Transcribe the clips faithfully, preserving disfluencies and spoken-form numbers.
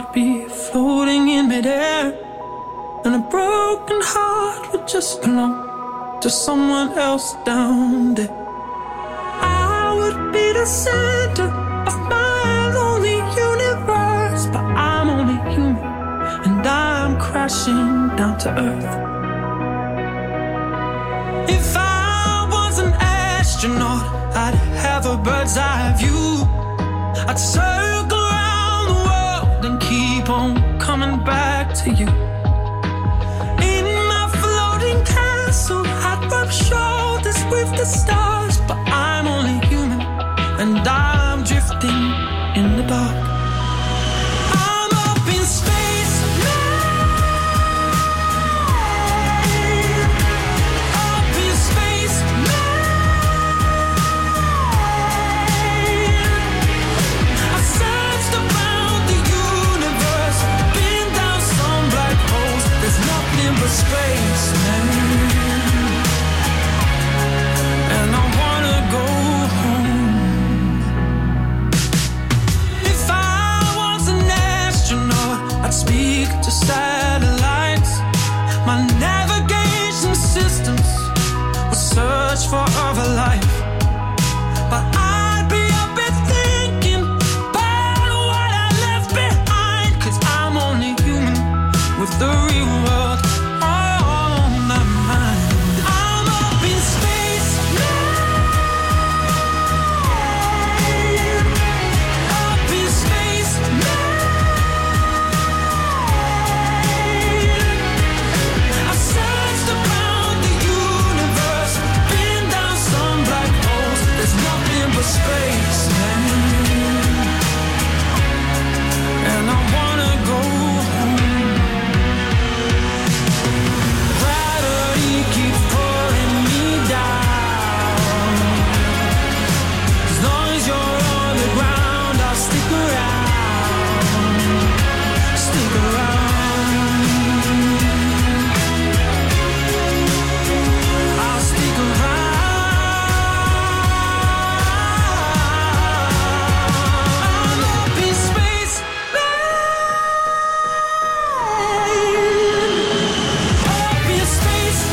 heartbeat floating in midair, and a broken heart would just belong to someone else down there. I would be the center of my lonely universe, but I'm only human, and I'm crashing down to earth. If I was an astronaut, I'd have a bird's eye view. I'd circle around the world and keep on coming back to you. In my floating castle, I'd rub shoulders with the stars, but I'm only human, and I'm drifting in the dark. I'm up in space now, up in space now. I've searched around the universe, been down some black holes. There's nothing but space, man. And I wanna go home. If I was an astronaut, I'd speak to satellites. My navigation systems would search for other life, but I'd be up and thinking about what I left behind, 'cause I'm only human with the real world on my mind. I'm up in space now, up in space now. I've searched around the universe, been down some black holes. There's nothing but space, man. And I wanna go home. Gravity keeps pulling me down. As long as you're on the ground, I'll stick around, stick around. I'll stick around. I'm up in space, up in space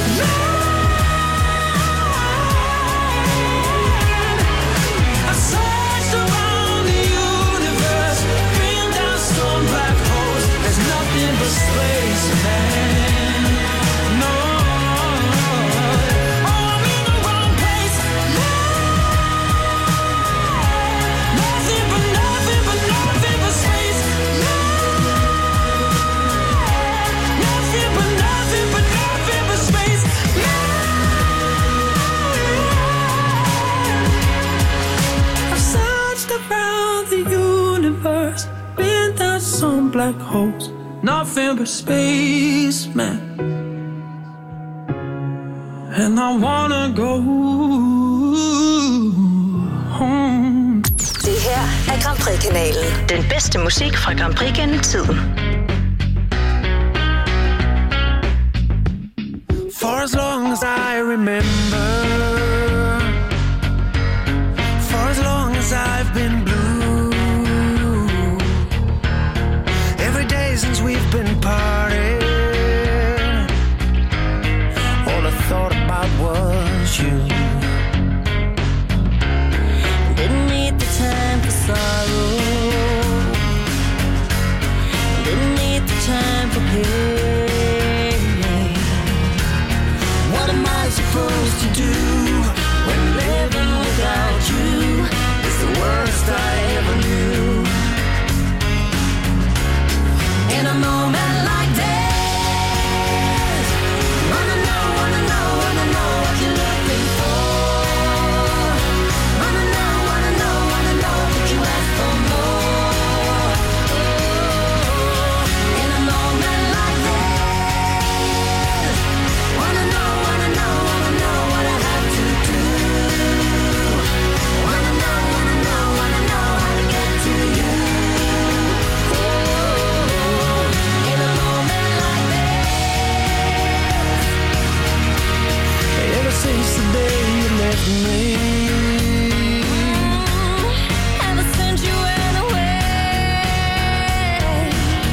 I've searched around the universe, been down some black holes. There's nothing but space, man. No, oh, I'm in the wrong place. Nothing but nothing but nothing but space. Nothing but nothing but nothing but space. I've searched around the universe, been down some black holes. Nothing but space, man. And I wanna go home. Det her er Grand Prix-kanalen. Den bedste musik fra Grand Prix gennem tiden. For as long as I remember, for as long as I've been blue, every day since we've been parted, all I thought about was you. Didn't need the time for sorrow, didn't need the time for pain. What am I supposed to do when living without you is the worst I ever knew? In a moment like this, wanna know, wanna know, wanna know what you're looking for. Wanna know, wanna know, wanna know, could you ask for more? In a moment like this, wanna know, wanna know, wanna know what I have to do. Wanna know, wanna know, wanna know how to get to you. In a moment like this. Ever since the day you left me, Ever since you went away,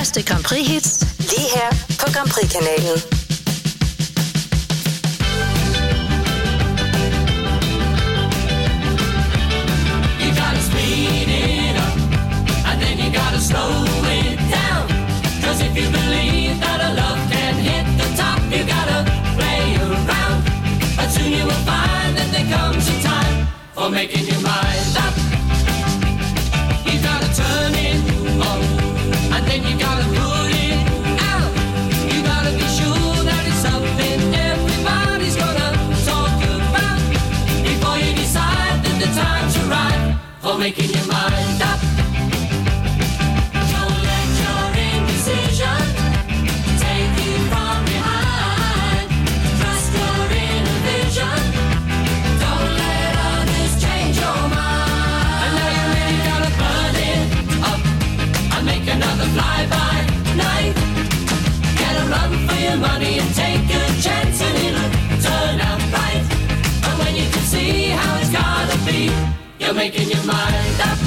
bedste Grand Prix-hits, lige her på Grand Prix-kanalen. You gotta speed it up, and then you gotta slow it down. Cause if you believe that a love can hit the top, you gotta play around. But soon you will find that there comes a time for making your mind up. You gotta turn it on, and then you gotta put it out. You gotta be sure that it's something everybody's gonna talk about before you decide that the time's right for making your mind up. Don't let your indecision take you from behind. Trust your inner vision. Don't let others change your mind. And now you really gotta burn it up and make another fly-by night. Get a run for your money and take a chance and it'll turn out right. And when you can see how it's gotta be, you're making your mind up.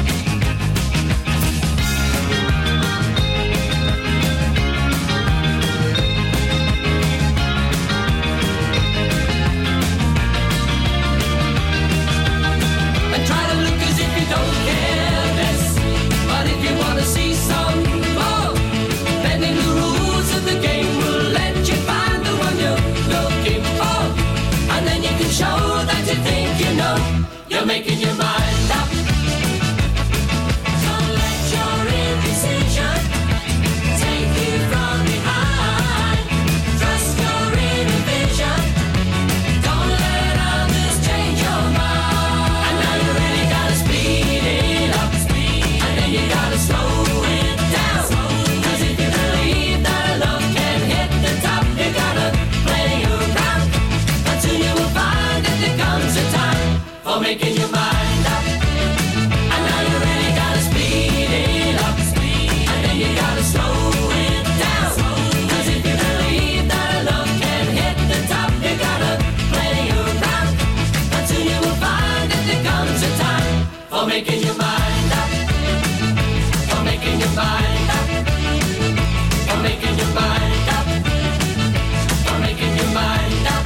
And try to look as if you don't care less. But if you wanna see some more, bending the rules of the game will let you find the one you're looking for. And then you can show that you think you know. You're making your mind up. Don't let your indecision take you from behind. Trust your inner vision. Don't let others change your mind. And now you really gotta speed it up, and then you gotta slow it down. Cause if you believe that a love can hit the top, you gotta play around. But soon you will find that there comes a time for making your mind up. And now you really gotta speed it up, and then you gotta slow it down. Cause if you believe that a love can hit the top, you gotta play around. But soon you will find that there comes a time for making your mind up. For making your mind up. For making your mind up. For making your mind up.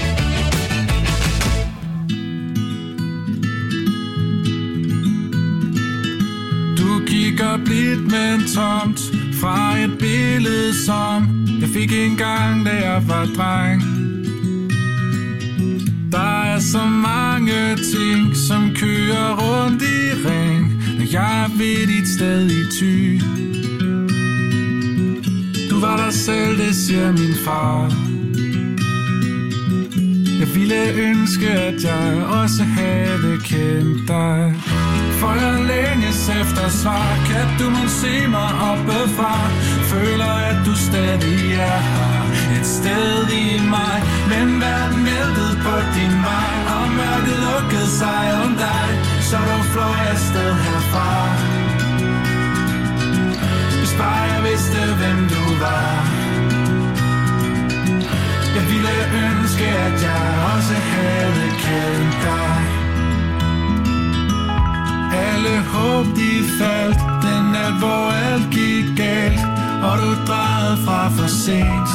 Du kigger blidt, men tomt fra et billede, som jeg fik engang, da jeg var dreng. Der er så mange ting, som kører rundt i ring, når jeg er ved dit sted i Thy. Du var dig selv, det siger min far. Jeg ville ønske, at jeg også havde kendt dig. For jeg længes efter svar. Kan du må se mig oppefra? Føler, at du stadig er her, et sted i mig. Men verden væltede på din vej, og mørket lukkede sig om dig. Så du fløj afsted herfra. Hvis bare jeg vidste, hvem du var. Jeg ville ønske, at jeg også havde kendt dig. Alle håb, de faldt den nat, hvor alt gik galt, og du drejede fra for sent.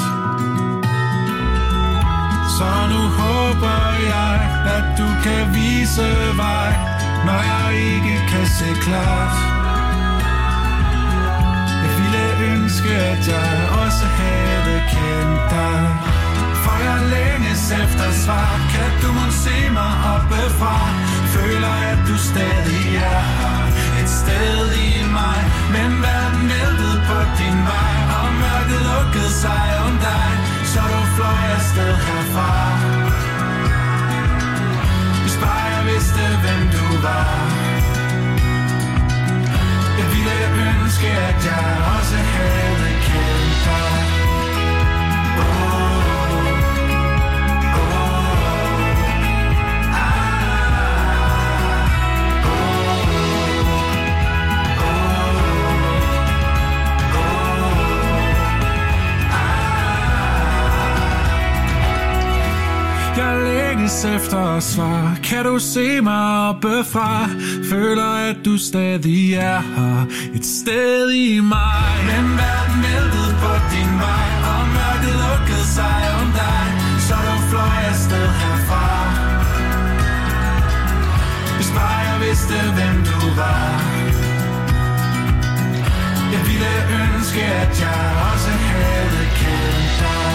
Så nu håber jeg, at du kan vise vej, når jeg ikke kan se klart. Jeg ville ønske, at jeg også havde kendt dig. For jeg længes efter svar. Kan du må se mig oppefra? Føler, at du stadig er her, et sted i mig. Men verden væltede på din vej, og mørket lukkede sig om dig. Så du fløj afsted herfra. Hvis bare jeg vidste, hvem du var. Jeg ville ønske, at jeg også havde kendt dig. Oh, oh, ah. længes efter svar. Kan du se mig oppefra? Føler at du stadig er her, et sted i mig. Men verden væltede på din vej, og mørket lukkede sig om dig, så du fløj afsted herfra. Hvis bare jeg vidste hvem du var. Jeg ville ønske at jeg også havde kendt dig.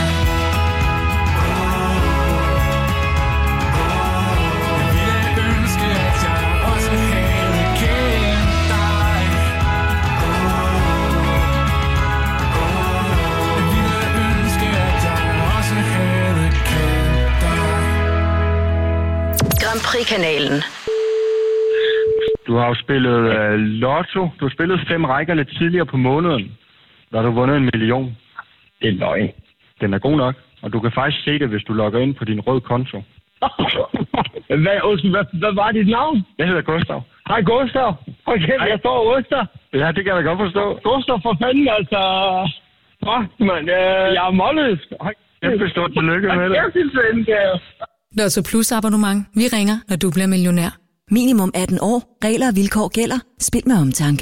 Grand Prix-kanalen. Du har jo spillet uh, lotto. Du har spillet fem rækker lidt tidligere på måneden. Der har du vundet en million. Det er løgn. Den er god nok. Og du kan faktisk se det, hvis du logger ind på din rød konto. hvad, hvad, hvad var dit navn? Jeg hedder Gustav. Hej Gustav. Okay, Hej. Jeg står Oster. Ja, det kan jeg da godt forstå. Gustav, for fanden, altså. Fuck, mand. Øh, jeg er målløs. Kæmpe stort tillykke med det. Lotto Plus abonnement. Vi ringer, når du bliver millionær. Minimum atten år. Regler og vilkår gælder. Spil med omtanke.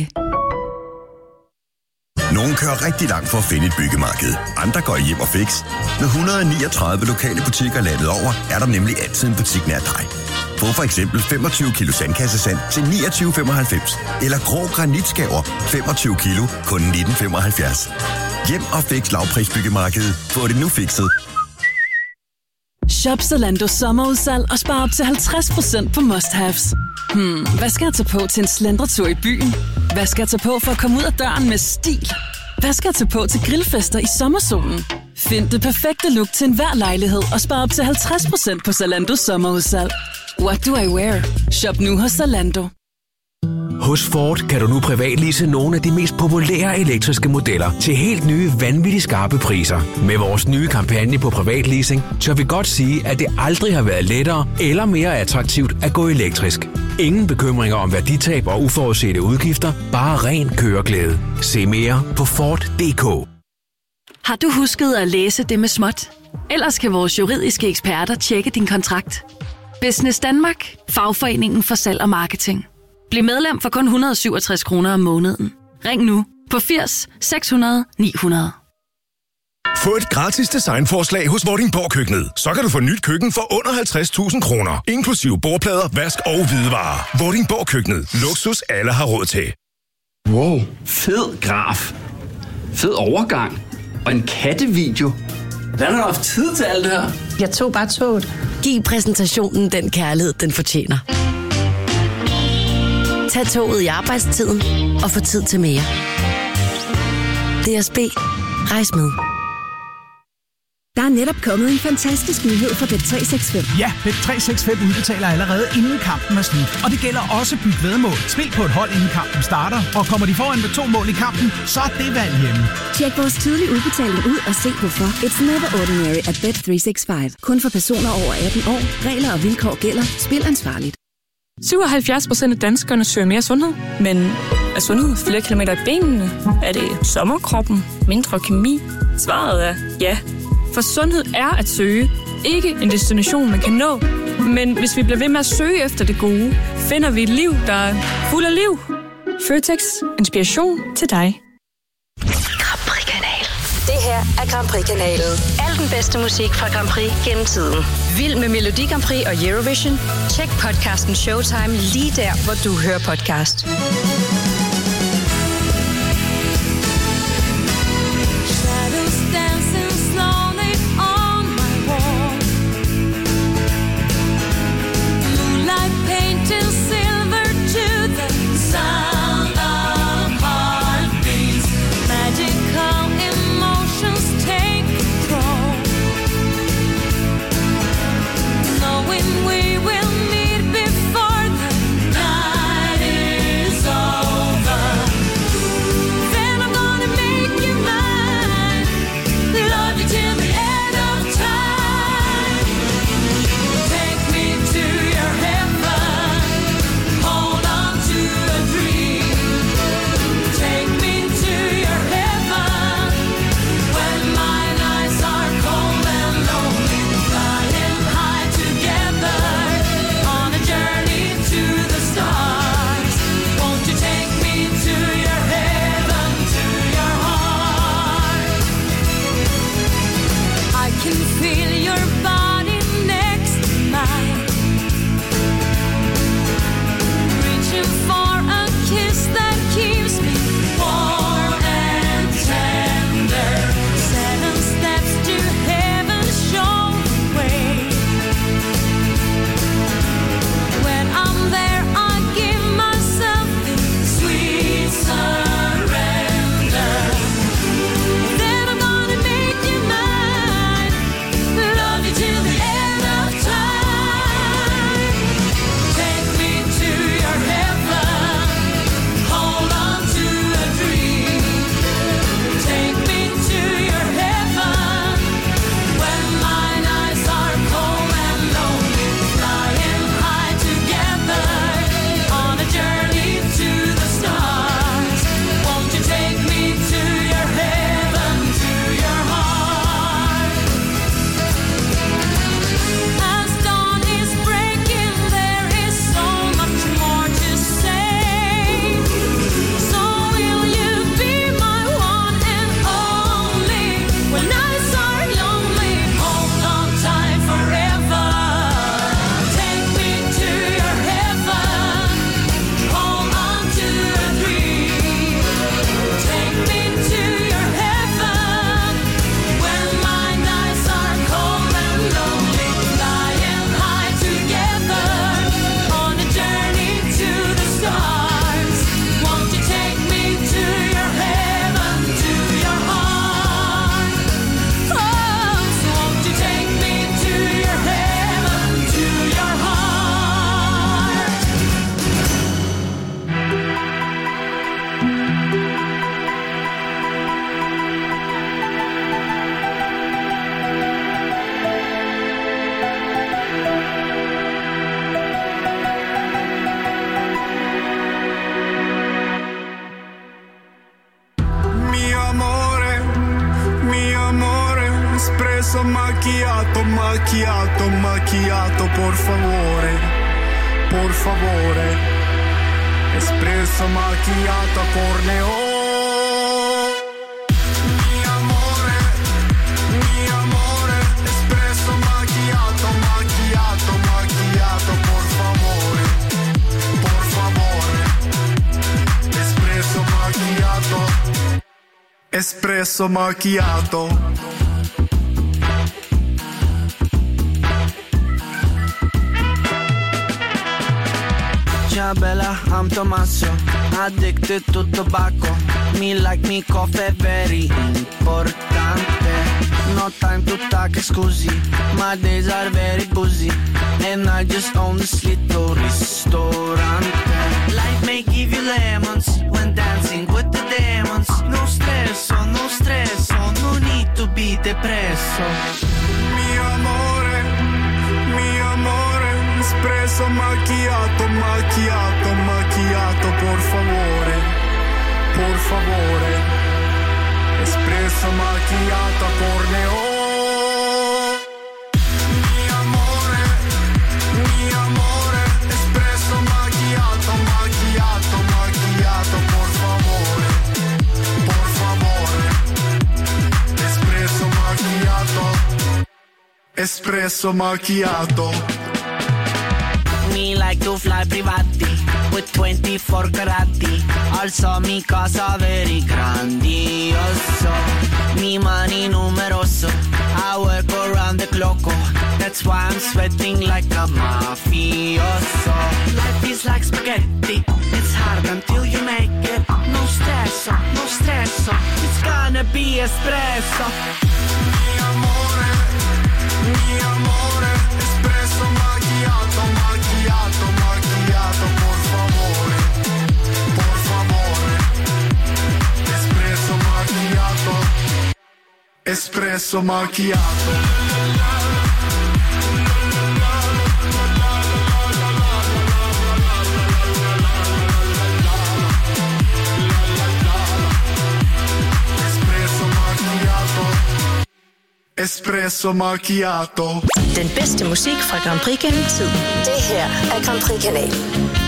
Nogle kører rigtig langt for at finde et byggemarked. Andre går hjem og fix. Med et hundrede og niogtredive lokale butikker landet over, er der nemlig altid en butik nær dig. Få for eksempel femogtyve kilo sandkassesand til niogtyve femoghalvfems. Eller grå granitskaver femogtyve kilo, kun nitten femoghalvfjerds. Hjem og fix lavprisbyggemarkedet. Få det nu fikset. Shop Zalando sommerudsalg og spar op til halvtreds procent på must-haves. Hmm, hvad skal jeg tage på til en slendretur i byen? Hvad skal jeg tage på for at komme ud af døren med stil? Hvad skal jeg tage på til grillfester i sommersolen? Find det perfekte look til enhver lejlighed og spar op til halvtreds procent på Zalandos sommerudsalg. What do I wear? Shop nu hos Zalando. Hos Ford kan du nu privatlease nogle af de mest populære elektriske modeller til helt nye, vanvittigt skarpe priser. Med vores nye kampagne på privatleasing, tør vi godt sige, at det aldrig har været lettere eller mere attraktivt at gå elektrisk. Ingen bekymringer om værditab og uforudsete udgifter, bare ren køreglæde. Se mere på Ford punktum d k. Har du husket at læse det med småt? Ellers kan vores juridiske eksperter tjekke din kontrakt. Business Danmark, fagforeningen for salg og marketing. Bliv medlem for kun et hundrede og syvogtres kroner om måneden. Ring nu på firs seks hundrede ni hundrede. Få et gratis designforslag hos Vordingborg Køkkenet. Så kan du få nyt køkken for under halvtreds tusind kroner. Inklusive bordplader, vask og hvidevarer. Vordingborg Køkkenet. Luksus alle har råd til. Wow, fed graf. Fed overgang. Og en kattevideo. Hvordan har du haft tid til alt det her? Jeg tog bare toget. Giv præsentationen den kærlighed, den fortjener. Tag toget i arbejdstiden og få tid til mere. D S B. Rejs med. Der er netop kommet en fantastisk nyhed fra Bet tre seks fem. Ja, Bet tre seks fem udbetaler allerede inden kampen er slut. Og det gælder også byg væddemål. Spil på et hold inden kampen starter. Og kommer de foran med to mål i kampen, så er det valg hjemme. Tjek vores tidlige udbetaling ud og se hvorfor. It's never ordinary at Bet tre seks fem. Kun for personer over atten år. Regler og vilkår gælder. Spil ansvarligt. syvoghalvfjerds procent af danskerne søger mere sundhed. Men er sundhed flere kilometer i benene? Er det sommerkroppen? Mindre kemi? Svaret er ja. For sundhed er at søge. Ikke en destination, man kan nå. Men hvis vi bliver ved med at søge efter det gode, finder vi et liv, der er fuld af liv. Føtex. Inspiration til dig. Grand Prix-kanal. Det her er Grand Prix-kanalen. Al den bedste musik fra Grand Prix gennem tiden. Vild med Melodi Grand Prix og Eurovision? Tjek podcasten Showtime lige der, hvor du hører podcast. We will meet before the night is over. Espresso macchiato, macchiato, macchiato, por favore, por favore. Espresso macchiato a corneo. Mi amore, mi amore. Espresso macchiato, macchiato, macchiato, por favore, por favore. Espresso macchiato, espresso macchiato. Ciao bella, I'm Tommaso, addicted to tobacco. Me like me coffee, very importante. No time to talk, scusi, my days are very busy. And I just own this little ristorante. Life may give you lemons when dancing with the demons. No stresso, no stresso, no need to be depresso. Mi amore, mi amore. Espresso macchiato, macchiato, macchiato, por favore, por favore. Espresso macchiato a corneo. Mi amore, mi amore. Espresso macchiato, macchiato, macchiato, por favore, por favore. Espresso macchiato, espresso macchiato. Me like to fly privati with twenty-four carati. Also mi casa very grandioso. Mi money numeroso. I work around the clock. That's why I'm sweating like a mafioso. Life is like spaghetti. It's hard until you make it. No stresso, no stresso. It's gonna be espresso. Mi amore, mi amore. Espresso macchiato, macchiato, macchiato, por favore, por favore. Espresso macchiato, espresso macchiato. Espresso macchiato, espresso macchiato. Den bedste musik fra Grand Prix gennem tiden. Det her er Grand Prix-kanalen.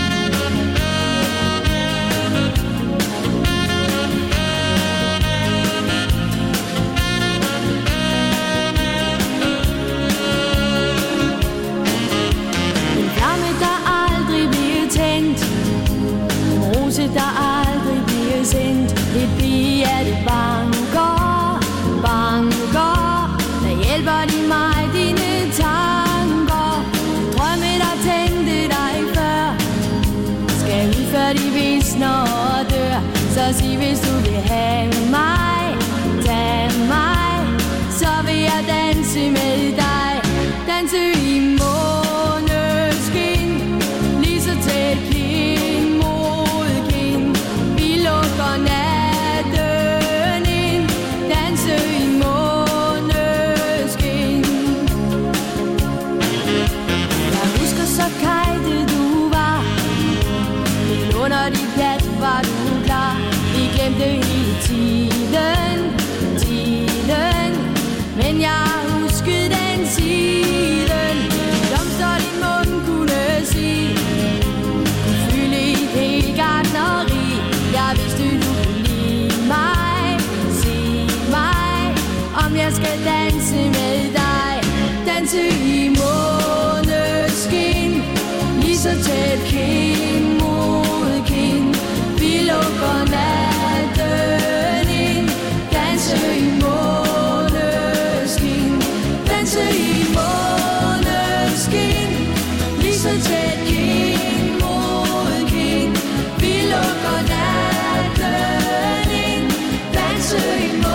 En flamme, der aldrig bliver tændt. En rose, der aldrig bliver sendt. Et bihjerte banker, banker. Der hjælper de mig, dine tanker. Drømme, der tændte dig før. Skal ud før de visner og dør. Så sig, hvis du vil have mig, tag mig. Så vil jeg danse med dig. Danse i måneskin. Lige så tæt kind mod kind. Vi lukker natten ind. Danse i måneskin. Jeg husker så kajte du var. Helt under dit pjat var du klar. Vi glemte hele tiden, tiden. Men jeg huskede den siden. Blomster din mund kunne sige. Kunne fylde et helt gartneri. Jeg vidste du kunne lide mig. Sig mig, om jeg skal danse med dig. Danse i måneskin. Lige så tæt kind mod kind. Vi lukker natten ind. Danse i måneskin. Danse i måneskin. Lige så tæt kind mod kind. Vi lukker natten ind. Danse i måneskin.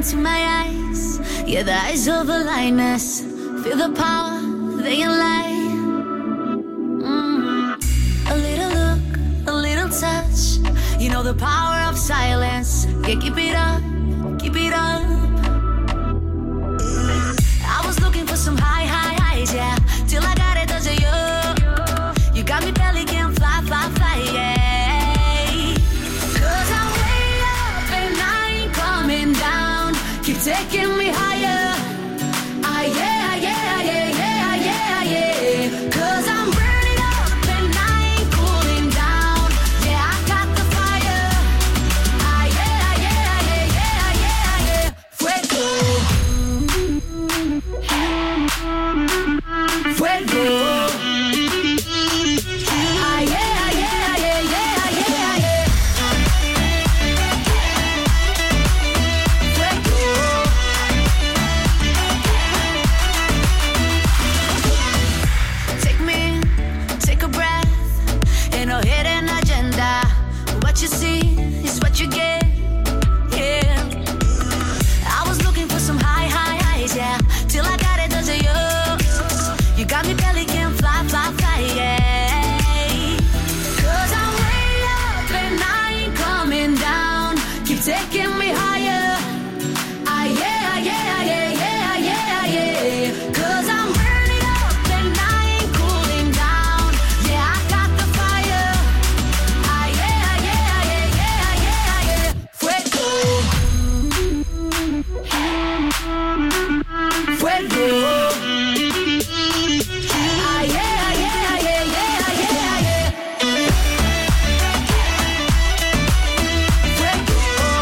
into my eyes. Yeah, the eyes of a lioness. Feel the power, they can lie. Mm. A little look, a little touch. You know the power of silence. Yeah, keep it up, keep it up. I was looking for some high, high highs, yeah. Till I got it, does it you? You got me belly can fly, fly, fly, yeah. Cause I'm way up and I ain't coming down. Keep taking me higher. Ah, yeah, yeah, yeah, yeah, yeah, yeah. Cause I'm burning up and I ain't cooling down. Yeah, I got the fire. Ah, yeah, yeah, yeah, yeah, yeah, yeah. Fuego. Fuego. You see is what you get, yeah. I was looking for some high, high highs, yeah. Till I got it, does it you? You got me belly can fly, fly, fly, yeah. Cause I'm way up and I ain't coming down. Keep taking me higher. Ah, yeah, yeah, yeah, yeah, yeah, yeah. Cause I'm burning up and I ain't cooling down. Yeah, I got the fire. Ah, yeah, yeah. Fuego. Ah, yeah, yeah, yeah, yeah, yeah, yeah. Fuego.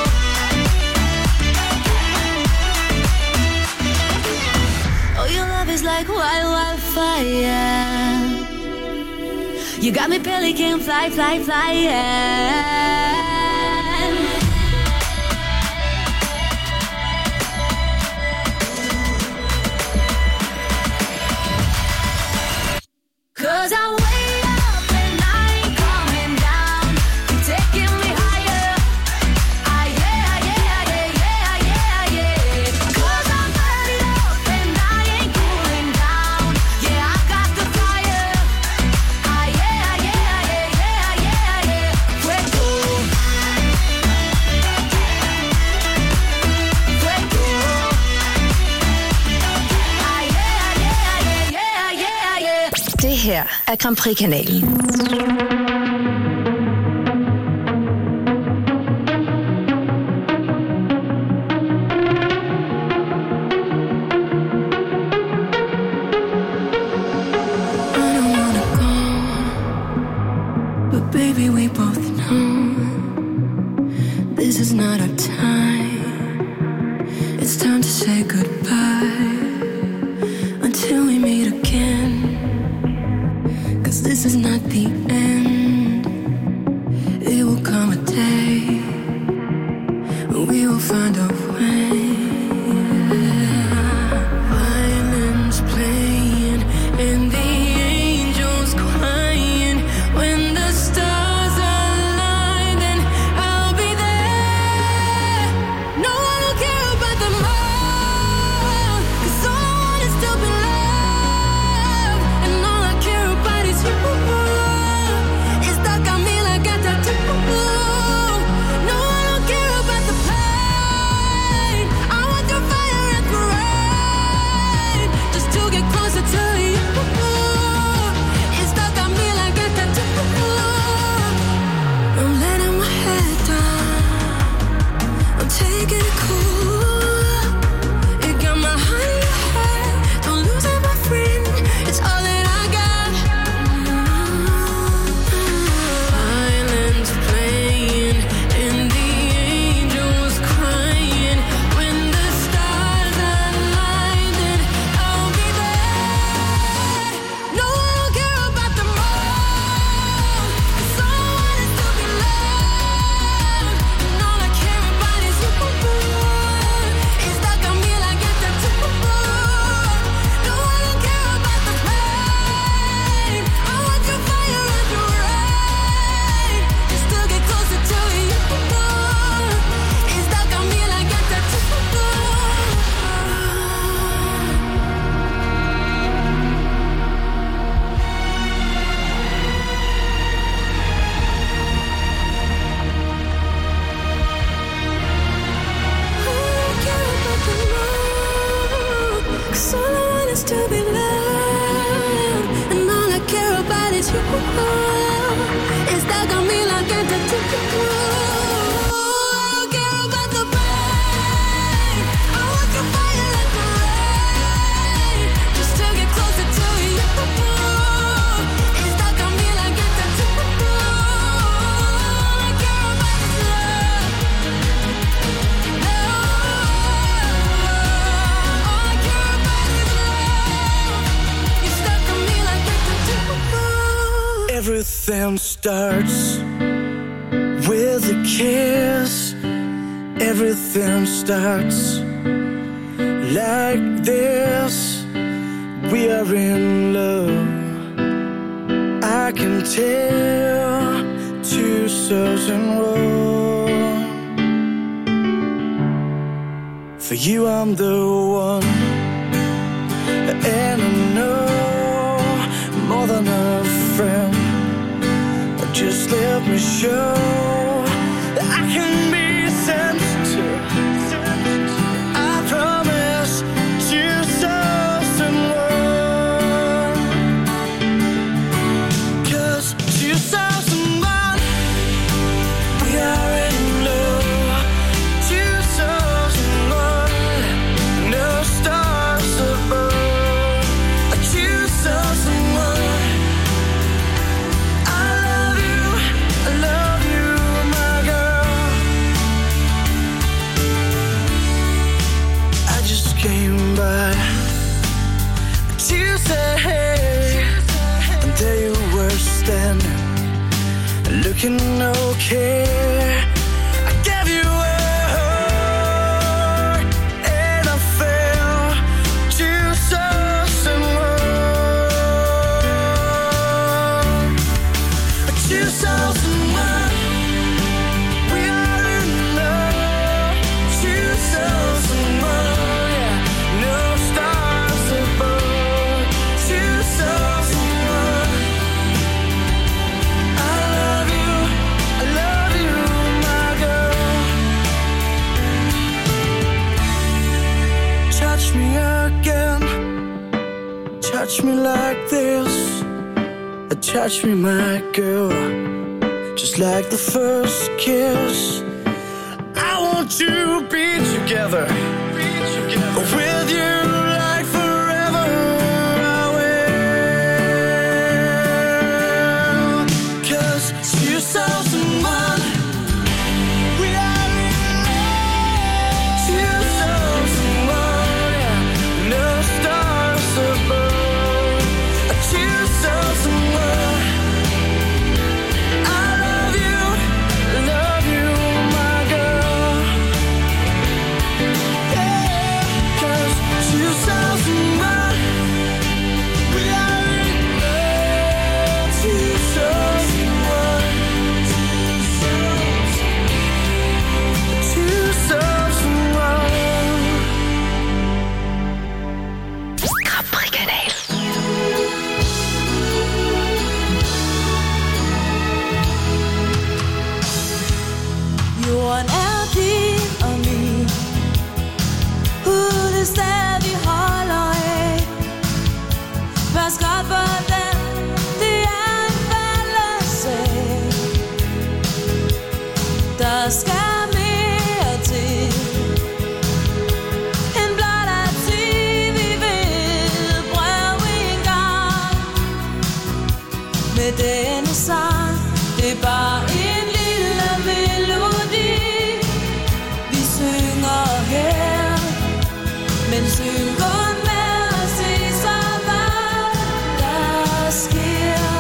Oh, your love is like wild, wildfire. You got me belly can fly, fly, fly, yeah. Cause I'm way up and I ain't coming down. You're taking me higher. Ah, yeah, yeah, yeah, yeah, yeah, yeah. Cause I'm burning up and I ain't cooling down. Yeah, I got the fire. Ah, yeah, yeah, yeah, yeah, yeah, yeah. Fuego. Fuego. Ah, yeah, yeah, yeah, yeah, yeah. Det her er Grand Prix-kanalen. But baby, we both know this is not our time. It's time to say goodbye until we meet again. Cause this is not the end. It will come a day when we will find a way. Violins playing and the angels crying. When the stars align, then I'll be there. No, I don't care about the more. Cause all I want is to be loved. And all I care about is you. It's stuck on me like a tattoo. No, I don't care about the past. Everything starts with a kiss. Everything starts like this. We are in love. I can tell two souls in one. For you I'm the one, and I know more than a friend. Just let me show that I can be sensitive. I promise to someone. Cause two thousand one, we are in love. Two thousand one, no stars above. Two thousand one. Came by to say hey, and there you were standing, looking okay. I gave you a heart, and I fell to someone. two thousand one, we are in love. two thousand one. Touch me like this, touch me, my girl, just like the first kiss. I want to be together, with you like forever. I will. Cause two thousand one, we are in love. two thousand one, yeah, no stars above. Jorden er din og min. Hud er stadig holder af. Pas godt på den, det er en fælles sag. Der skal mere til end blot at sige, vi vil prøve en gang. Med denne sang, det er bare en lille melodi. Vi synger her, men syng kun med at se så hvad der sker.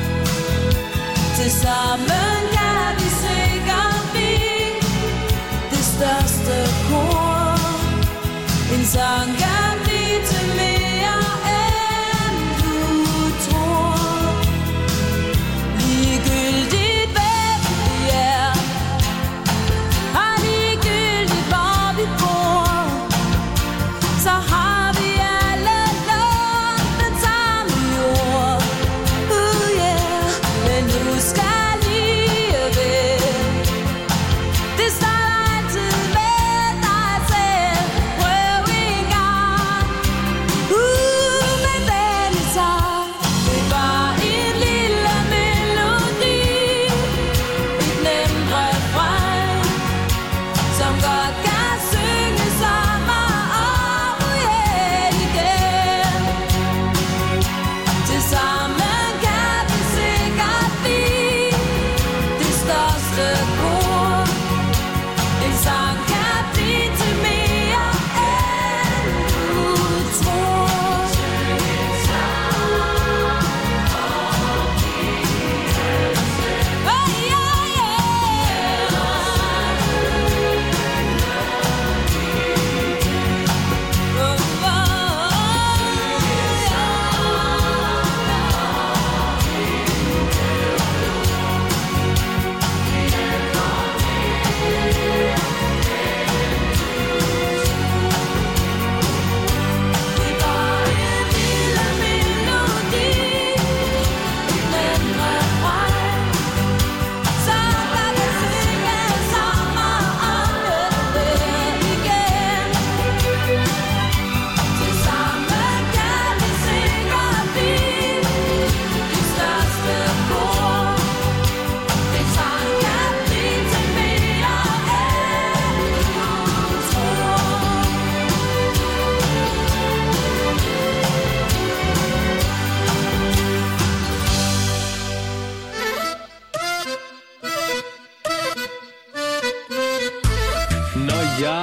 Tilsammen kan vi sikkert blive det største kor. En sang kan blive til mere end du tror. Ligegyldigt hvem vi er, og ligegyldigt hvor vi bor, så har vi alle lånt den samme jord. Uh, yeah. Men husk alligevel, det starter altid med dig selv. Prøv en gang. Uh, med denne sang, det er bare en lille melodi. Et Ja!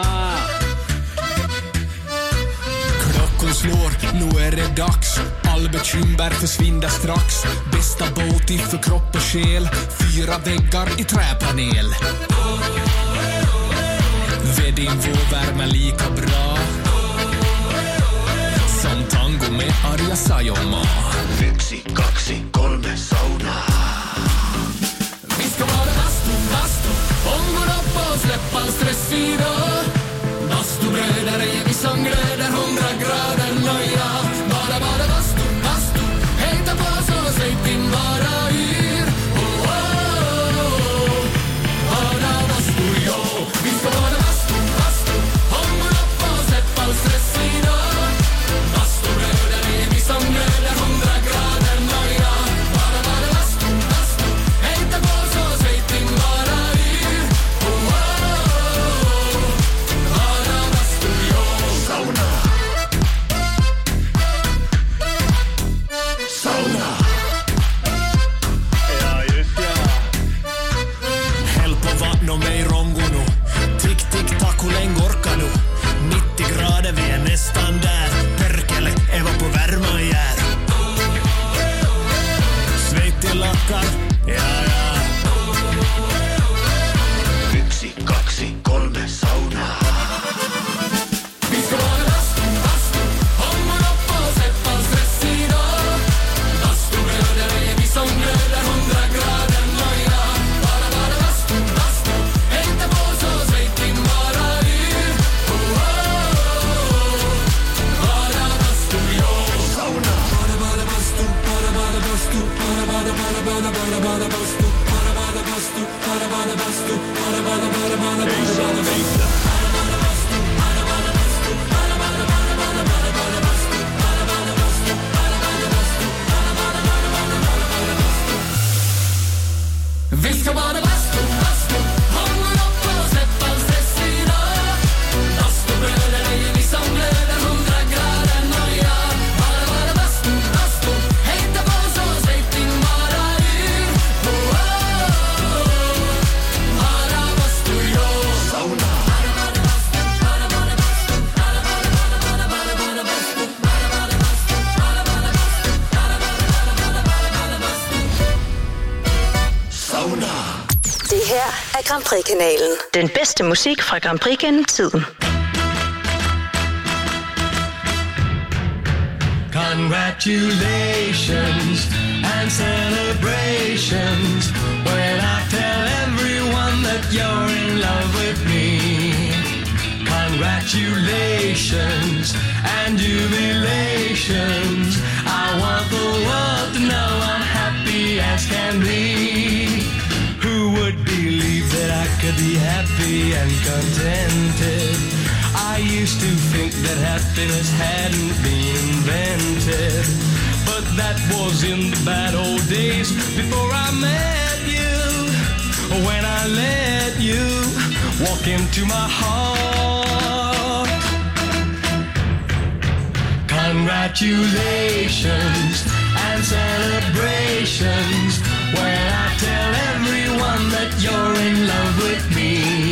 Klockan slår, nu är det dags. All bekymmer försvinner strax. Bästa båt för kropp och själ. Fyra väggar i träpanel. Ved din vårvärme lika bra som tango med Arja Saijonmaa. Yksi, kaksi, kolme saunaa. Vi ska vara bastu, bastu. Ångon upp och släpp all stress idag. Bastubröder är vi som glöder hundra grader nöja. Bara, bara bastu, bastu. Hejta på så säg din vara yr. Oh, oh, oh. Bara bastu, jo. Vi ska vara bastu, bastu. Ångon upp och släpp all stress idag. Bastubröder är vi som glöder hundra grader nöja. Bara, bara bastu, bastu. Hejta på så säg din vara yr. Oh, oh, oh. Bara bastu, jo. Sauna. Sauna. Ja, just ja. Häll på vatten och mig rongo nu. Tick, tick, tack, hur länge orkar du? nittio grader, vi är nästan där. Perkele, Eva på värma jär. Sveitti lakkar, ja, ja. Yksi, kaksi, kolme saunaa. Vi ska vara bastu, bastu. Ångon upp och släpp all stress idag. Bastubröder är vi som glöder hundra grader nöja. Bara, bara bastu, bastu. Hejta på så säg din vara yr. Oh, oh, oh. Bara bastu, jo. Sauna. Bara, bara bastu. Bara, bara bastu. Bara, bara, bara, bara, bara, bara bastu. Bara, bara bastu. Bara, bara bastu. Bara, bara, bara, bara, bara, bara bastu. Vi ska bara bastu, bastu. Hångla upp och släpp all stress idag. Bastubröder är vi som glöder hundra grader nöja. Bara, bara bastu, bastu. Hejta på så säg din vara yr. Oh, oh, oh. Bara bastu, jo. Sauna. Bara, bara bastu. Bara, bara bastu. Bara, bara, bara, bara, bara, bara bastu. Bara, bara bastu. Bara, bara bastu. Bara, bara, bara, bara, bara, bara bastu. Sauna. Det her er Grand Prix-kanalen. Den bedste musik fra Grand Prix gennem tiden. Congratulations and celebrations when I tell everyone that you're in love with me. Congratulations and jubilations. I want the world to know I'm happy as can be. Who would believe that I could be happy and contented? I used to think that happiness hadn't been invented, but that was in the bad old days before I met you. When I let you walk into my heart. Congratulations and celebrations when I tell everyone that you're in love with me.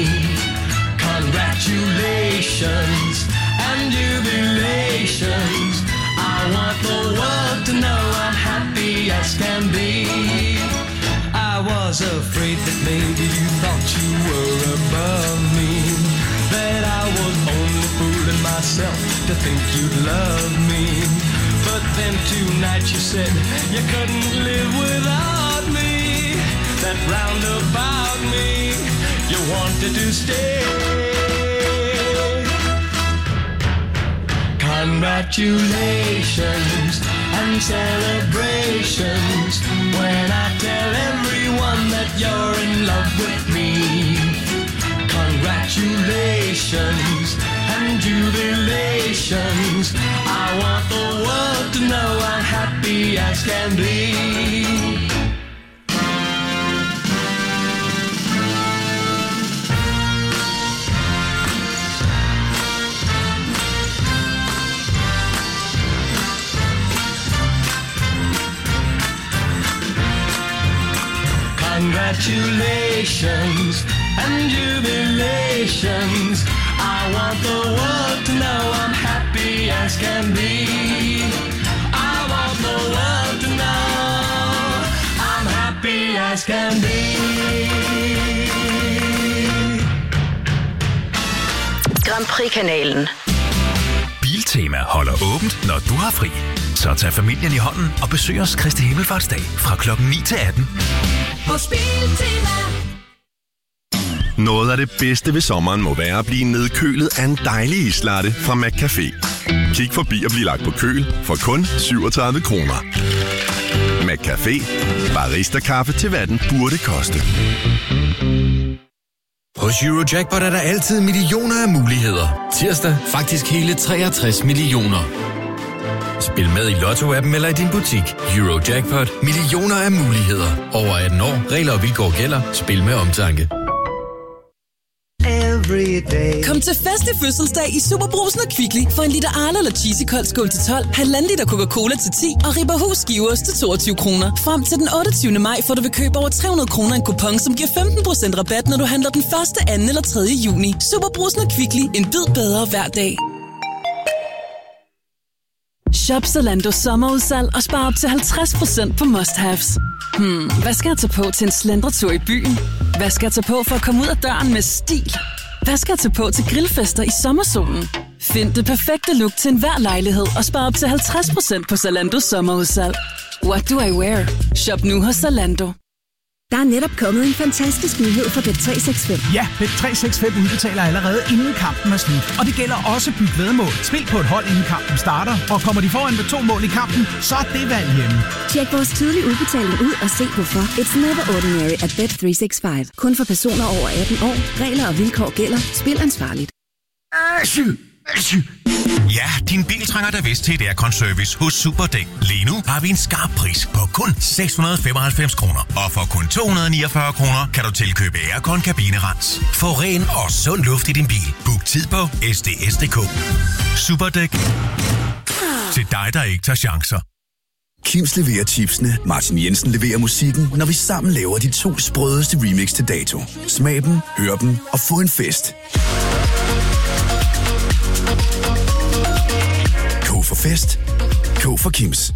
Congratulations and jubilations. I want the world to know I'm happy as can be. I was afraid that maybe you thought you were above me, that I was only fooling myself to think you'd love me. But then tonight you said you couldn't live without me. That roundabout me, you wanted to stay. Congratulations and celebrations when I tell everyone that you're in love with me. Congratulations and jubilations. I want the world to know I'm happy as can be. Congratulations and jubilations. I want the world to know I'm happy as can be. I want the world to know I'm happy as can be. Grand Prix-kanalen. Biltema holder åbent, når du har fri. Så tag familien i hånden og besøg os Kristi Himmelfartsdag fra klokken ni til atten. Hos Biltema. Noget af det bedste ved sommeren må være at blive nedkølet af en dejlig islatte fra McCafé. Kig forbi og bliv lagt på køl for kun syvogtredive kroner. McCafé. Barista-kaffe til hvad den burde koste. Hos Eurojackpot er der altid millioner af muligheder. Tirsdag faktisk hele treogtres millioner. Spil med i Lotto-appen eller i din butik. Eurojackpot. Millioner af muligheder. Over atten år. Regler og vilkår gælder. Spil med omtanke. Kom til fest i fødselsdag i Superbrusen og Kvickly for en liter Arla eller Cheesy Kold skål til tolv, halvanden liter Coca-Cola til ti og Ribberhus skiveost til toogtyve kroner. Frem til den otteogtyvende maj får du ved køb over tre hundrede kroner en kupon, som giver femten procent rabat, når du handler den første, anden eller tredje juni. Superbrusen og Kvickly. En bid bedre hver dag. Shop Zalando sommerudsalg og spar op til halvtreds procent på must-haves. Hmm, hvad skal jeg tage på til en slendretur i byen? Hvad skal jeg tage på for at komme ud af døren med stil? Hvad skal jeg tage på til grillfester i sommersolen? Find det perfekte look til enhver lejlighed og spar op til halvtreds procent på Zalandos sommerudsalg. What do I wear? Shop nu hos Zalando. Der er netop kommet en fantastisk nyhed for Bet tre seks fem. Ja, Bet tre seks fem udbetaler allerede inden kampen er slut. Og det gælder også byg væddemål. Spil på et hold inden kampen starter. Og kommer de foran med to mål i kampen, så er det valg hjemme. Tjek vores tidlige udbetaling ud og se hvorfor. It's never ordinary at Bet tre seks fem. Kun for personer over atten år. Regler og vilkår gælder. Spil ansvarligt. Ja, din bil trænger da vist til et aircon-service hos Superdæk. Lige nu har vi en skarp pris på kun seks hundrede og femoghalvfems kroner. Og for kun to hundrede og niogfyrre kroner kan du tilkøbe aircon kabinerens. Få ren og sund luft i din bil. Book tid på S D S punktum D K. Superdæk. Til dig, der ikke tager chancer. Kims leverer chipsene, Martin Jensen leverer musikken, når vi sammen laver de to sprødeste remix til dato. Smag dem, hør dem og få en fest. K for fest. K for Kims.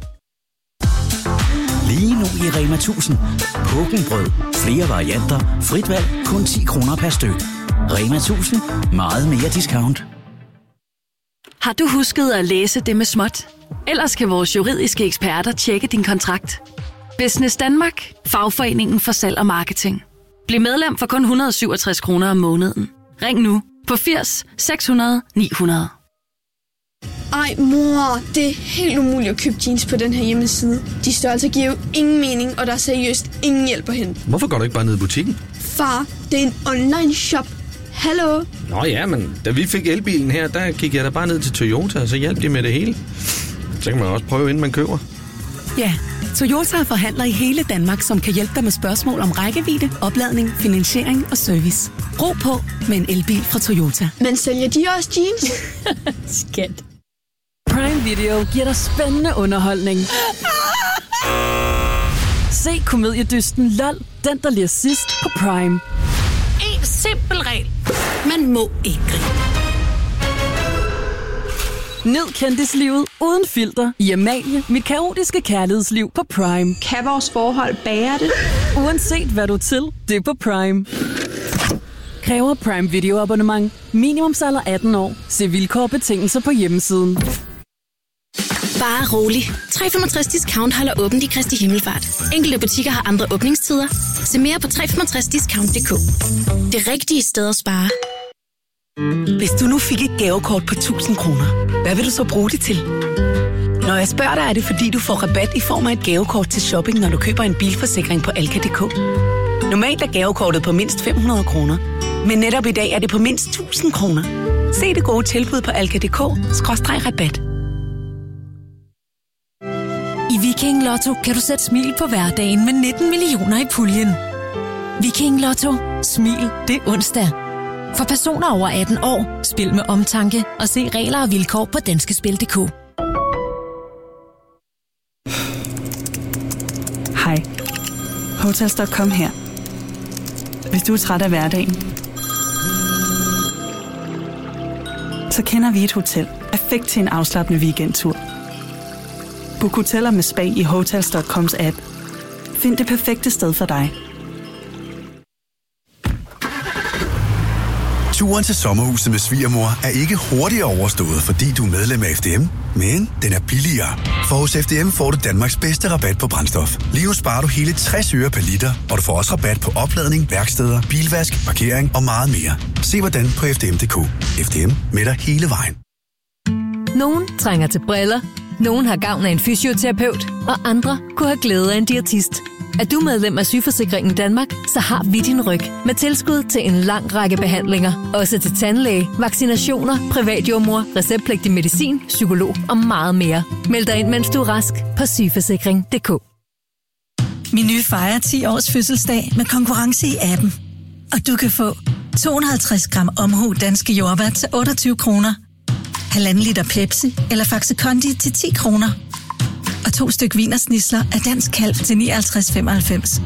Lige nu i Rema tusind. Pukkelbrød. Flere varianter. Frit valg. Kun ti kroner per styk. Rema tusind. Meget mere discount. Har du husket at læse det med småt? Ellers kan vores juridiske eksperter tjekke din kontrakt. Business Danmark. Fagforeningen for salg og marketing. Bliv medlem for kun et hundrede og syvogtres kroner om måneden. Ring nu på firs seks hundrede ni hundrede. Ej mor, det er helt umuligt at købe jeans på den her hjemmeside. De størrelser giver jo ingen mening, og der er seriøst ingen hjælp at hente. Hvorfor går du ikke bare ned i butikken? Far, det er en online shop. Hallo? Nå ja, men da vi fik elbilen her, der gik jeg da bare ned til Toyota, og så hjalp de med det hele. Så kan man også prøve, inden man køber. Ja, Toyota forhandler i hele Danmark, som kan hjælpe dig med spørgsmål om rækkevidde, opladning, finansiering og service. Ro på med en elbil fra Toyota. Men sælger de også jeans? Skat. Prime Video giver dig spændende underholdning. Se komediedysten LOL, den der lige sidst på Prime. En simpel regel. Man må ikke grine. Nyd kendislivet uden filter i Amalie, mit kaotiske kærlighedsliv på Prime. Kan vores forhold bære det? Uanset hvad du er til, det er på Prime. Kræver Prime Video abonnement. Minimumsalder atten år. Se vilkår og betingelser på hjemmesiden. Bare rolig. tre komma femogtres discount holder åbent i Kristi Himmelfart. Enkelte butikker har andre åbningstider. Se mere på tre komma femogtres discount punktum d k. Det rigtige sted at spare. Hvis du nu fik et gavekort på tusind kroner, hvad vil du så bruge det til? Når jeg spørger dig, er det fordi, du får rabat i form af et gavekort til shopping, når du køber en bilforsikring på Alka punktum d k. Normalt er gavekortet på mindst fem hundrede kroner, men netop i dag er det på mindst tusind kroner. Se det gode tilbud på alka punktum d k skråstreg rabat. I Viking Lotto kan du sætte smil på hverdagen med nitten millioner i puljen. Viking Lotto. Smil det onsdag. For personer over atten år. Spil med omtanke og se regler og vilkår på danskespil punktum d k. Hej. Hotels punktum com her. Hvis du er træt af hverdagen, så kender vi et hotel perfekt til en afslappende weekendtur. Book hoteller med spa i hotels punktum coms app. Find det perfekte sted for dig. Turen til sommerhuset med svigermor er ikke hurtigere overstået, fordi du er medlem af F D M, men den er billigere. For hos F D M får du Danmarks bedste rabat på brændstof. Lige nu sparer du hele tres øre per liter, og du får også rabat på opladning, værksteder, bilvask, parkering og meget mere. Se hvordan på f d m punktum d k. F D M med dig hele vejen. Nogen trænger til briller, nogen har gavn af en fysioterapeut, og andre kunne have glæde af en diætist. Er du medlem af Sygeforsikringen Danmark, så har vi din ryg med tilskud til en lang række behandlinger. Også til tandlæge, vaccinationer, privatjordmor, receptpligtig medicin, psykolog og meget mere. Meld dig ind, mens du er rask på sygeforsikring punktum d k. Meny fejrer ti års fødselsdag med konkurrence i appen. Og du kan få to hundrede og halvtreds gram omhu danske jordbær til otteogtyve kroner. Halvanden liter Pepsi eller Faxe Kondi til ti kroner. Og to styk wienersnitsler af Dansk Kalv til nioghalvtreds femoghalvfems.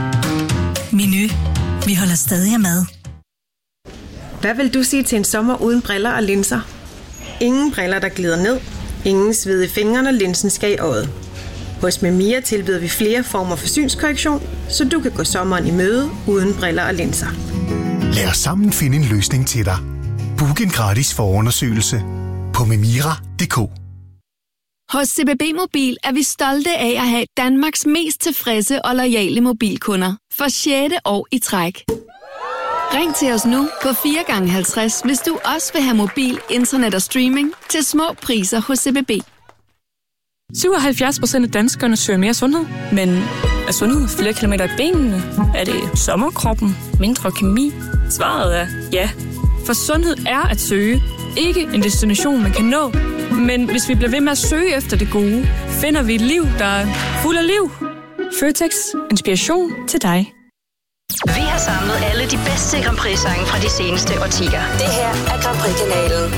Meny. Vi holder stadig af mad. Hvad vil du sige til en sommer uden briller og linser? Ingen briller, der glider ned. Ingen sved i fingrene, når linsen skal i øjet. Hos Memia tilbyder vi flere former for synskorrektion, så du kan gå sommeren i møde uden briller og linser. Lad os sammen finde en løsning til dig. Book en gratis forundersøgelse på memira punktum d k. Hos C B B Mobil er vi stolte af at have Danmarks mest tilfredse og loyale mobilkunder for sjette år i træk. Ring til os nu på fire gange halvtreds, hvis du også vil have mobil, internet og streaming til små priser hos C B B. syvoghalvfjerds procent af danskerne søger mere sundhed. Men er sundhed flere kilometer i benene? Er det sommerkroppen? Mindre kemi? Svaret er ja. For sundhed er at søge. Ikke en destination, man kan nå. Men hvis vi bliver ved med at søge efter det gode, finder vi et liv, der er fuld af liv. Føtex. Inspiration til dig. Vi har samlet alle de bedste Grand Prix-sange fra de seneste årtier. Det her er Grand Prix-kanalen.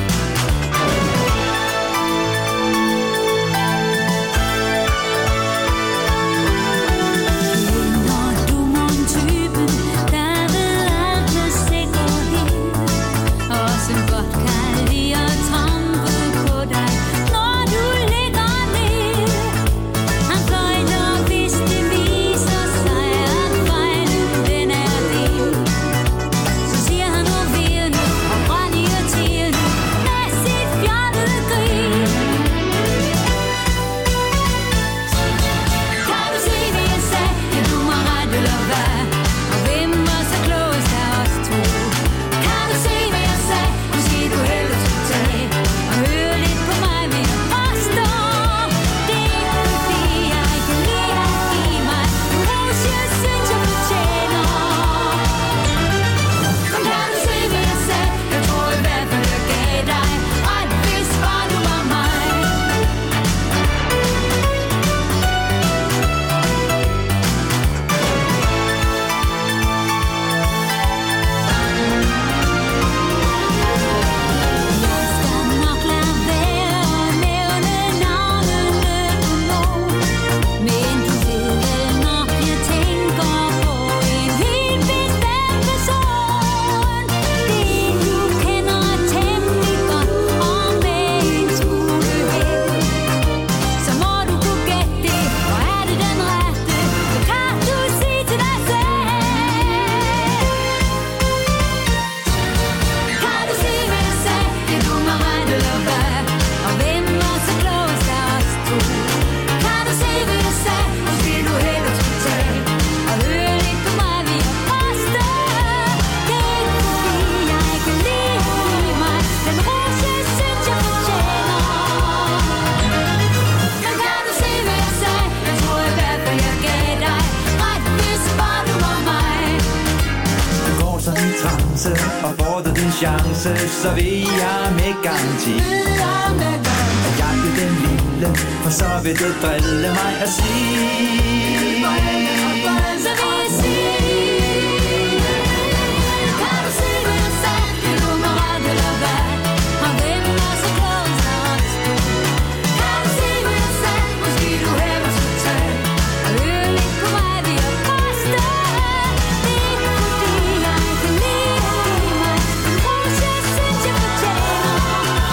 og får du din chance, så vil jeg med garanti jagte den lille, for så vil det drille mig at sige. Så vil jeg sige, kan du se, hvad jeg sagde? Det er nu mig ret eller hvad? Og hvem er så glad for os to? Kan du se, hvad jeg sagde? Måske du hellere skulle tage og høre lidt på mig, vi er faste. Det er ikke fordi jeg kan lide mig, men rose, jeg synes jeg fortjener.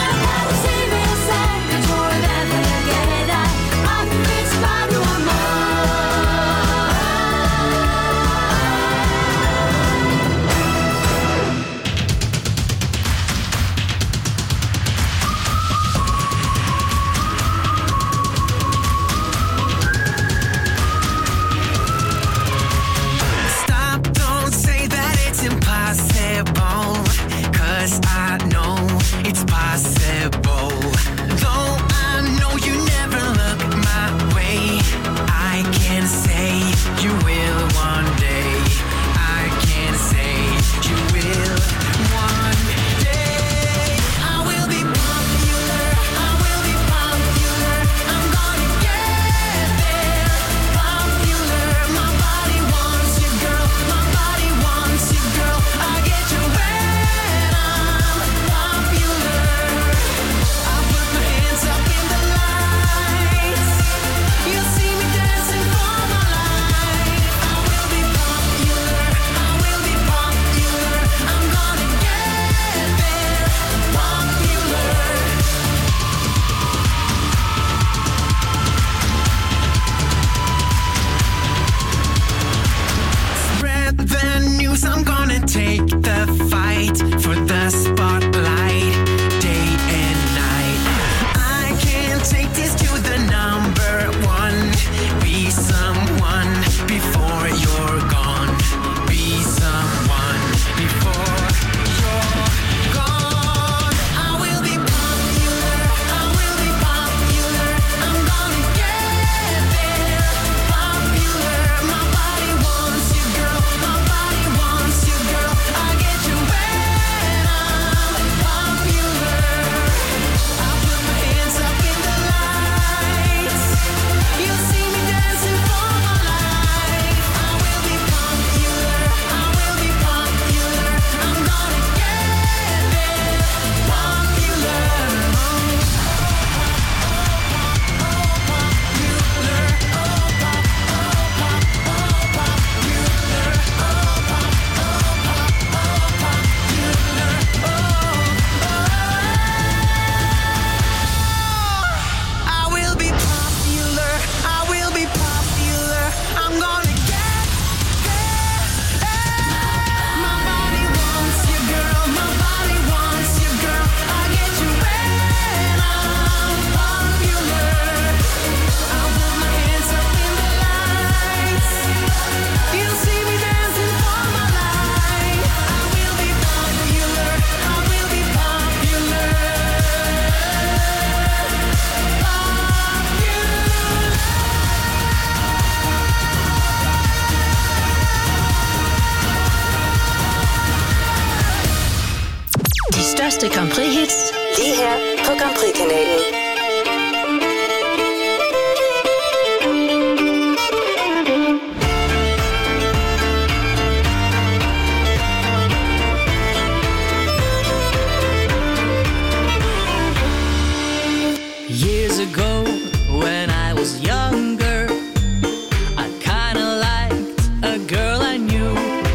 'cause I'm gonna take the fight for the spotlight, day and night. I can't take this to the number one. Be someone before you're gone. Be someone before you're gone. I will be popular, I will be popular. I'm gonna get there. Popular, my body wants you, girl. My body wants you, girl. I get you when I'm popular. I put my hands up in the lights. You'll see me dancing for my life. I will be popular, I will be popular. I'm gonna get there. Popular. I will be popular, I will be popular. I'm gonna get there. My body wants you, girl. My body wants you, girl. I get you when I'm popular. I'll put my hands up in the lights. You'll see me dancing for my life. I will be popular, I will be popular. De største Grand Prix-hits, lige her på Grand Prix-kanalen. Years ago, when I was younger, I kinda liked a girl I knew.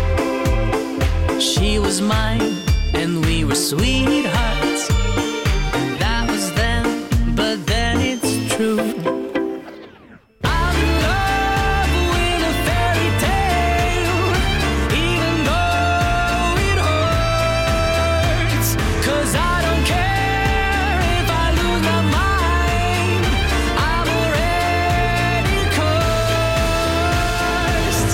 She was mine, and we were sweethearts. And that was then, but then it's true. I'm in love with a fairy tale, even though it hurts. 'Cause I don't care if I lose my mind, I'm already cursed.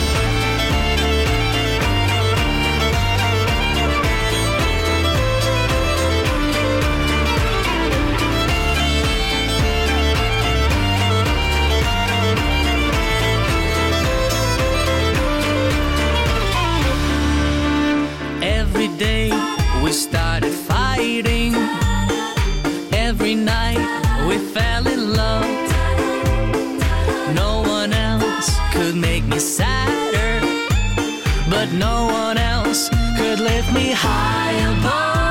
Every day we started fighting. Every night we fell in love. No one else could make me sadder, but no one else could lift me high above.